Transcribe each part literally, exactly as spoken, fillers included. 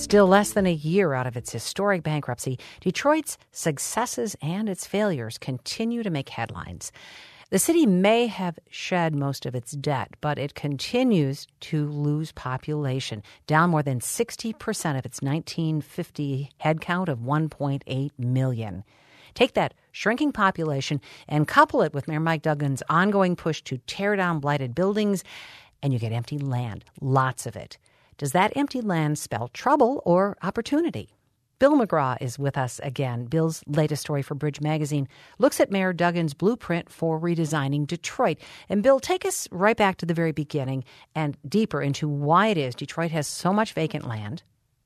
Still less than a year out of its historic bankruptcy, Detroit's successes and its failures continue to make headlines. The city may have shed most of its debt, but it continues to lose population, down more than sixty percent of its nineteen fifty headcount of one point eight million. Take that shrinking population and couple it with Mayor Mike Duggan's ongoing push to tear down blighted buildings, and you get empty land, lots of it. Does that empty land spell trouble or opportunity? Bill McGraw is with us again. Bill's latest story for Bridge Magazine looks at Mayor Duggan's blueprint for redesigning Detroit. And Bill, take us right back to the very beginning and deeper into why it is Detroit has so much vacant land.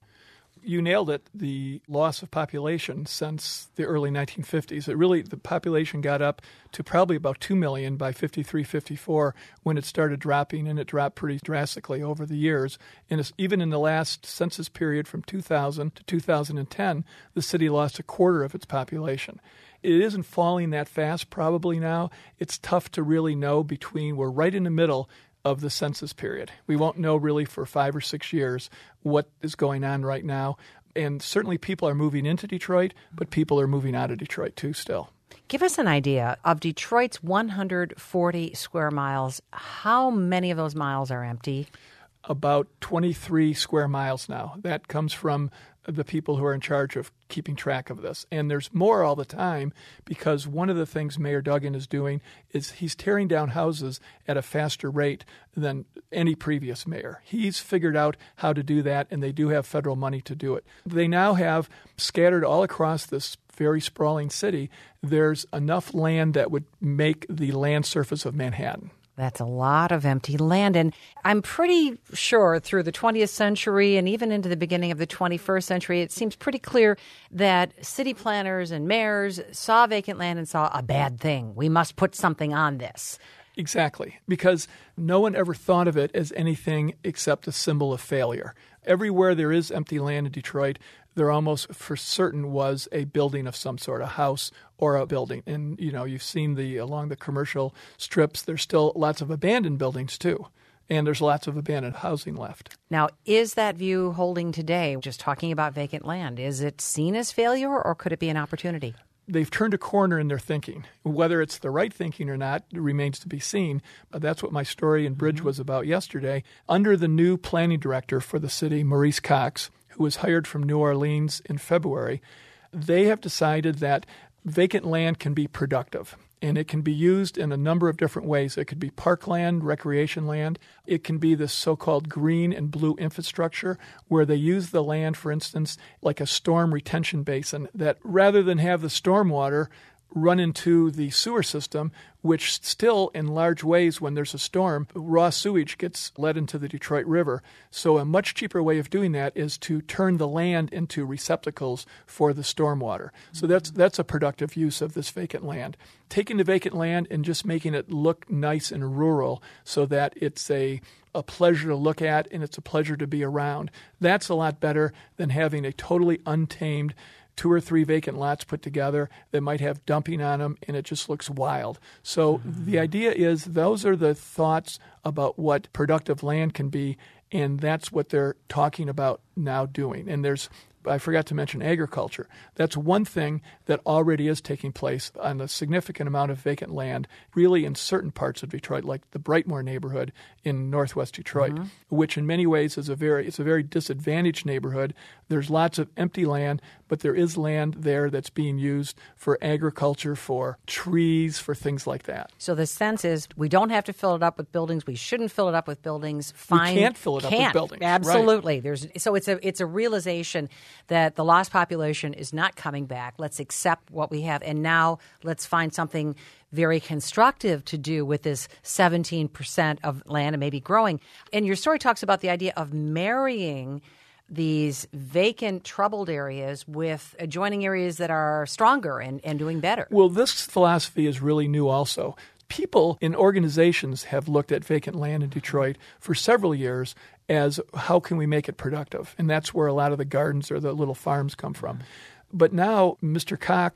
You nailed it, the loss of population since the early nineteen fifties. It really, the population got up to probably about two million by fifty-three, fifty-four when it started dropping, and it dropped pretty drastically over the years. And it's, even in the last census period from two thousand to two thousand ten, the city lost a quarter of its population. It isn't falling that fast probably now. It's tough to really know between, we're right in the middle of the census period. We won't know really for five or six years what is going on right now. And certainly people are moving into Detroit, but people are moving out of Detroit too still. Give us an idea of Detroit's one hundred forty square miles. How many of those miles are empty? About twenty-three square miles now. That comes from the people who are in charge of keeping track of this. And there's more all the time, because one of the things Mayor Duggan is doing is he's tearing down houses at a faster rate than any previous mayor. He's figured out how to do that, and they do have federal money to do it. They now have, scattered all across this very sprawling city, there's enough land that would make the land surface of Manhattan. That's a lot of empty land. And I'm pretty sure through the twentieth century and even into the beginning of the twenty-first century, it seems pretty clear that city planners and mayors saw vacant land and saw a bad thing. We must put something on this. Exactly, because no one ever thought of it as anything except a symbol of failure. Everywhere there is empty land in Detroit, there almost for certain was a building of some sort, a house or a building. And, you know, you've seen the along the commercial strips, there's still lots of abandoned buildings too. And there's lots of abandoned housing left. Now, is that view holding today, just talking about vacant land? Is it seen as failure, or could it be an opportunity? They've turned a corner in their thinking. Whether it's the right thinking or not remains to be seen. That's what my story in Bridge was about yesterday. Under the new planning director for the city, Maurice Cox, who was hired from New Orleans in February, they have decided that vacant land can be productive. And it can be used in a number of different ways. It could be parkland, recreation land. It can be this so-called green and blue infrastructure where they use the land, for instance, like a storm retention basin, that rather than have the stormwater run into the sewer system, which still in large ways when there's a storm, raw sewage gets let into the Detroit River. So a much cheaper way of doing that is to turn the land into receptacles for the stormwater. So that's that's a productive use of this vacant land. Taking the vacant land and just making it look nice and rural so that it's a a pleasure to look at and it's a pleasure to be around. That's a lot better than having a totally untamed two or three vacant lots put together that might have dumping on them, and it just looks wild. So mm-hmm. the idea is those are the thoughts about what productive land can be, and that's what they're talking about now doing. And there's I forgot to mention agriculture. That's one thing that already is taking place on a significant amount of vacant land, really in certain parts of Detroit, like the Brightmoor neighborhood in northwest Detroit, mm-hmm. which in many ways is a very it's a very disadvantaged neighborhood. There's lots of empty land, but there is land there that's being used for agriculture, for trees, for things like that. So the sense is we don't have to fill it up with buildings. We shouldn't fill it up with buildings. Fine, we can't fill it can't. up with buildings. Absolutely. Right. There's so it's a it's a realization that the lost population is not coming back. Let's accept what we have, and now let's find something very constructive to do with this seventeen percent of land and maybe growing. And your story talks about the idea of marrying these vacant, troubled areas with adjoining areas that are stronger and, and doing better. Well, this philosophy is really new also. People in organizations have looked at vacant land in Detroit for several years as how can we make it productive? And that's where a lot of the gardens or the little farms come from. But now Mister Cox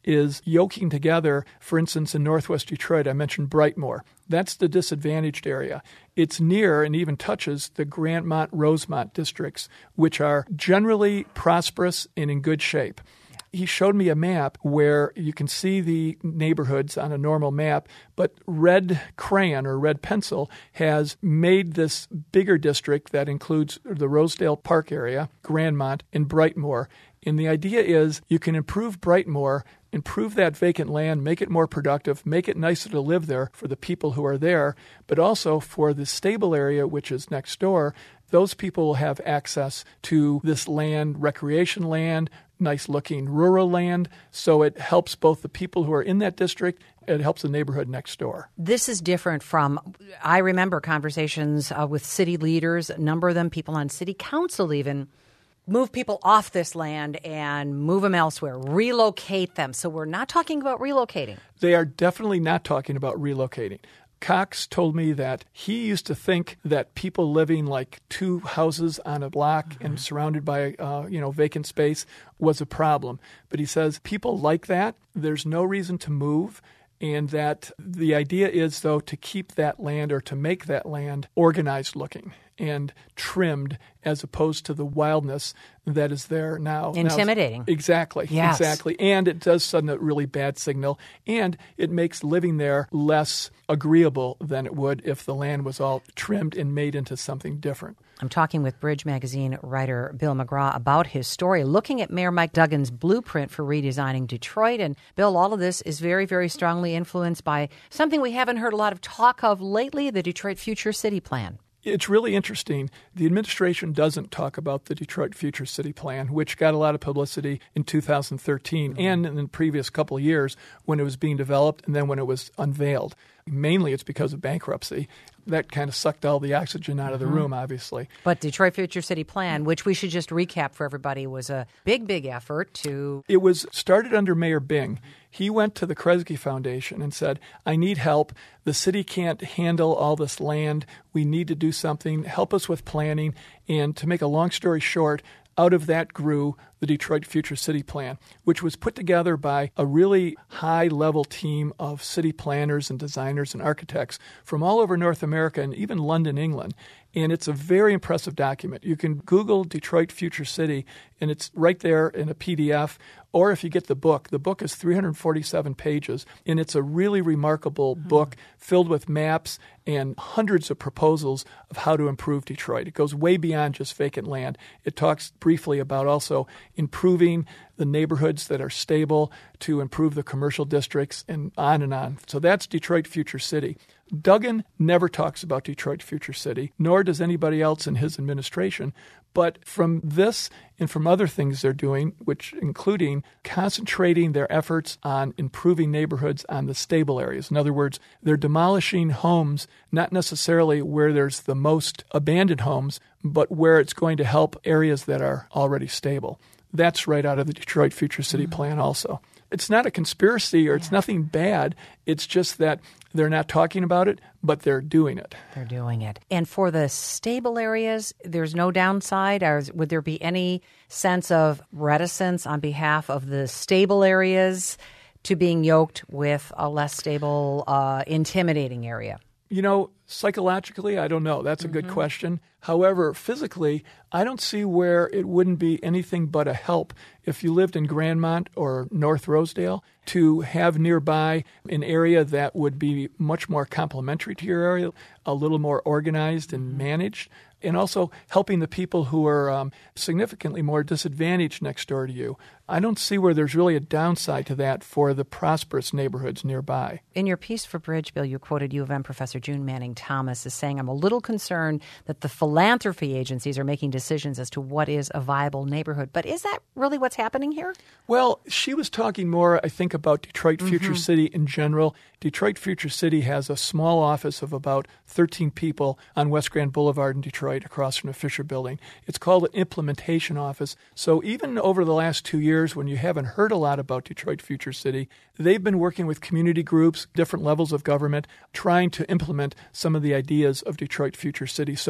is yoking together, for instance, in northwest Detroit, I mentioned Brightmoor. That's the disadvantaged area. It's near and even touches the Grandmont-Rosemont districts, which are generally prosperous and in good shape. He showed me a map where you can see the neighborhoods on a normal map, but red crayon or red pencil has made this bigger district that includes the Rosedale Park area, Grandmont, and Brightmoor. And the idea is you can improve Brightmoor, improve that vacant land, make it more productive, make it nicer to live there for the people who are there, but also for the stable area, which is next door. Those people will have access to this land, recreation land, nice-looking rural land, so it helps both the people who are in that district, it helps the neighborhood next door. This is different from, I remember conversations uh, with city leaders, a number of them, people on city council even, move people off this land and move them elsewhere, relocate them. So we're not talking about relocating. They are definitely not talking about relocating. Cox told me that he used to think that people living like two houses on a block mm-hmm. and surrounded by uh, you know vacant space was a problem. But he says people like that. There's no reason to move. And that the idea is, though, to keep that land or to make that land organized looking and trimmed as opposed to the wildness that is there now. Intimidating. Now, exactly. Yes. Exactly. And it does send a really bad signal. And it makes living there less agreeable than it would if the land was all trimmed and made into something different. I'm talking with Bridge Magazine writer Bill McGraw about his story, looking at Mayor Mike Duggan's blueprint for redesigning Detroit. And, Bill, all of this is very, very strongly influenced by something we haven't heard a lot of talk of lately, the Detroit Future City Plan. It's really interesting. The administration doesn't talk about the Detroit Future City Plan, which got a lot of publicity in two thousand thirteen mm-hmm. and in the previous couple of years when it was being developed and then when it was unveiled. Mainly it's because of bankruptcy. That kind of sucked all the oxygen out of the mm-hmm. room, obviously. But Detroit Future City Plan, which we should just recap for everybody, was a big, big effort to... It was started under Mayor Bing. He went to the Kresge Foundation and said, I need help. The city can't handle all this land. We need to do something. Help us with planning. And to make a long story short, out of that grew the Detroit Future City Plan, which was put together by a really high-level team of city planners and designers and architects from all over North America and even London, England. And it's a very impressive document. You can Google Detroit Future City, and it's right there in a P D F. Or if you get the book, the book is three hundred forty-seven pages, and it's a really remarkable mm-hmm. book filled with maps and hundreds of proposals of how to improve Detroit. It goes way beyond just vacant land. It talks briefly about also improving the neighborhoods that are stable, to improve the commercial districts, and on and on. So that's Detroit Future City. Duggan never talks about Detroit Future City, nor does anybody else in his administration. But from this and from other things they're doing, which including concentrating their efforts on improving neighborhoods on the stable areas. In other words, they're demolishing homes, not necessarily where there's the most abandoned homes, but where it's going to help areas that are already stable. That's right out of the Detroit Future City mm-hmm. Plan also. It's not a conspiracy or it's yeah. nothing bad. It's just that they're not talking about it, but they're doing it. They're doing it. And for the stable areas, there's no downside? Or would there be any sense of reticence on behalf of the stable areas to being yoked with a less stable, uh, intimidating area? You know, psychologically, I don't know. That's a mm-hmm. good question. However, physically, I don't see where it wouldn't be anything but a help if you lived in Grandmont or North Rosedale to have nearby an area that would be much more complementary to your area, a little more organized and managed, and also helping the people who are um, significantly more disadvantaged next door to you. I don't see where there's really a downside to that for the prosperous neighborhoods nearby. In your piece for Bridge, Bill, you quoted U of M professor June Manning Thomas as saying, I'm a little concerned that the philanthropy agencies are making decisions as to what is a viable neighborhood. But is that really what's happening here? Well, she was talking more, I think, about Detroit Future mm-hmm. City in general. Detroit Future City has a small office of about thirteen people on West Grand Boulevard in Detroit across from the Fisher Building. It's called an implementation office. So even over the last two years, when you haven't heard a lot about Detroit Future City, they've been working with community groups, different levels of government, trying to implement some of the ideas of Detroit Future City. So it just didn't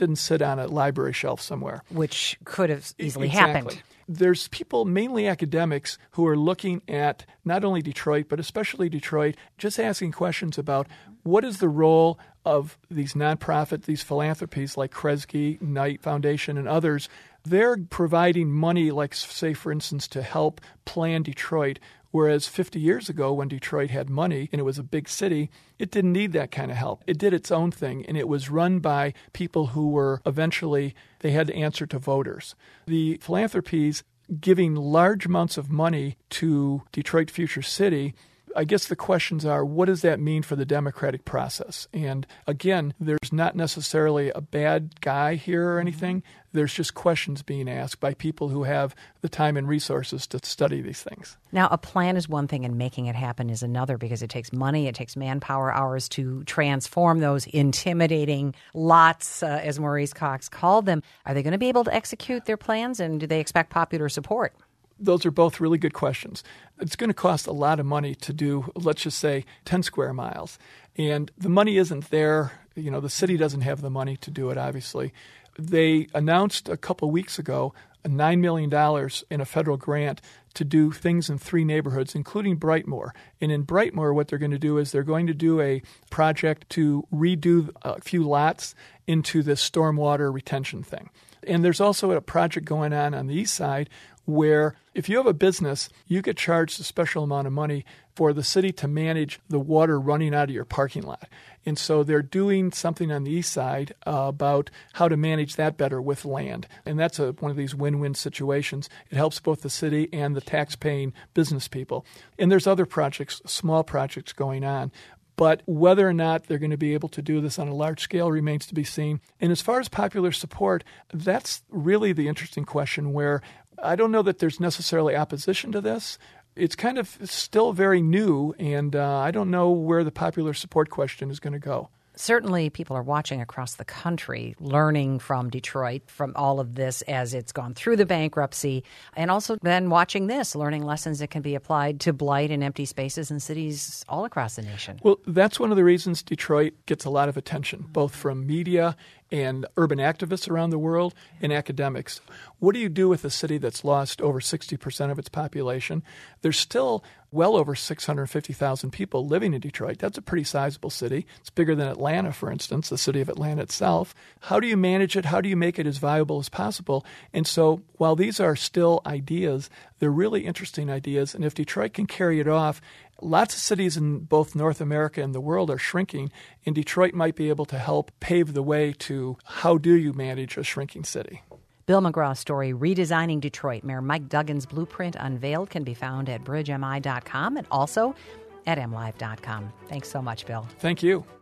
didn't sit on a library shelf somewhere. Which could have easily Exactly. happened. There's people, mainly academics, who are looking at not only Detroit, but especially Detroit, just asking questions about what is the role of these nonprofit, these philanthropies like Kresge, Knight Foundation, and others. They're providing money, like, say, for instance, to help plan Detroit. Whereas fifty years ago, when Detroit had money and it was a big city, it didn't need that kind of help. It did its own thing, and it was run by people who were eventually, they had to answer to voters. The philanthropies giving large amounts of money to Detroit Future City, I guess the questions are, what does that mean for the democratic process? And again, there's not necessarily a bad guy here or anything. There's just questions being asked by people who have the time and resources to study these things. Now, a plan is one thing and making it happen is another, because it takes money, it takes manpower hours to transform those intimidating lots, uh, as Maurice Cox called them. Are they going to be able to execute their plans, and do they expect popular support? Those are both really good questions. It's going to cost a lot of money to do, let's just say, ten square miles. And the money isn't there. You know, the city doesn't have the money to do it, obviously. They announced a couple weeks ago a nine million dollars in a federal grant to do things in three neighborhoods, including Brightmoor. And in Brightmoor, what they're going to do is they're going to do a project to redo a few lots into this stormwater retention thing. And there's also a project going on on the east side where if you have a business, you get charged a special amount of money for the city to manage the water running out of your parking lot. And so they're doing something on the east side uh, about how to manage that better with land. And that's a, one of these win-win situations. It helps both the city and the tax-paying business people. And there's other projects, small projects going on. But whether or not they're going to be able to do this on a large scale remains to be seen. And as far as popular support, that's really the interesting question, where I don't know that there's necessarily opposition to this. It's kind of still very new, and uh, I don't know where the popular support question is going to go. Certainly, people are watching across the country, learning from Detroit, from all of this as it's gone through the bankruptcy, and also then watching this, learning lessons that can be applied to blight and empty spaces in cities all across the nation. Well, that's one of the reasons Detroit gets a lot of attention, both from media and urban activists around the world and academics. What do you do with a city that's lost over sixty percent of its population? There's still well over six hundred fifty thousand people living in Detroit. That's a pretty sizable city. It's bigger than Atlanta, for instance, the city of Atlanta itself. How do you manage it? How do you make it as viable as possible? And so while these are still ideas, they're really interesting ideas. And if Detroit can carry it off, lots of cities in both North America and the world are shrinking, and Detroit might be able to help pave the way to how do you manage a shrinking city. Bill McGraw's story, Redesigning Detroit, Mayor Mike Duggan's blueprint unveiled, can be found at bridge m i dot com and also at m live dot com. Thanks so much, Bill. Thank you.